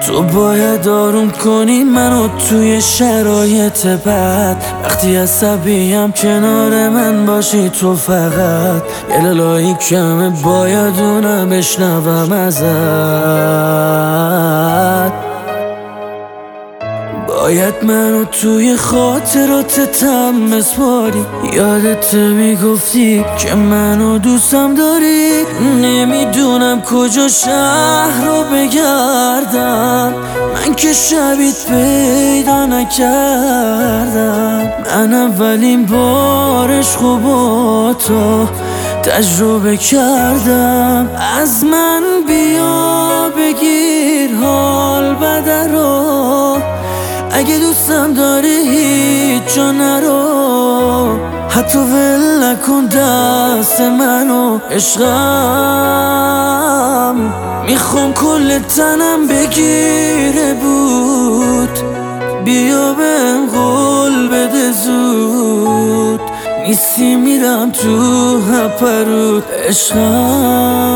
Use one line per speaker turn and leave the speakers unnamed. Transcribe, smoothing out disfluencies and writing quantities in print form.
تو باید آروم کنی منو توی شرایط بد. وقتی عصبیم کنار من باشی تو فقط. یه لالایی کمه باید اونم بشنوم ازت. باید منو توی خاطراتتم بسپاری. یادت میگفتی که منو دوستم داری. نمیدونم کجا شهر رو بگردم، من که شبیت پیدا نکردم. من اولین بارش با تو تجربه کردم. از من بیا بگیر حال بده رو، اگه دوستم داری هیچ جا نرو. حتی ول نکن دست منو عشقم. میخوام کل تنم بگیره بود. بیا بهم قول بده زود، نیستی میرم تو هپرود عشقم.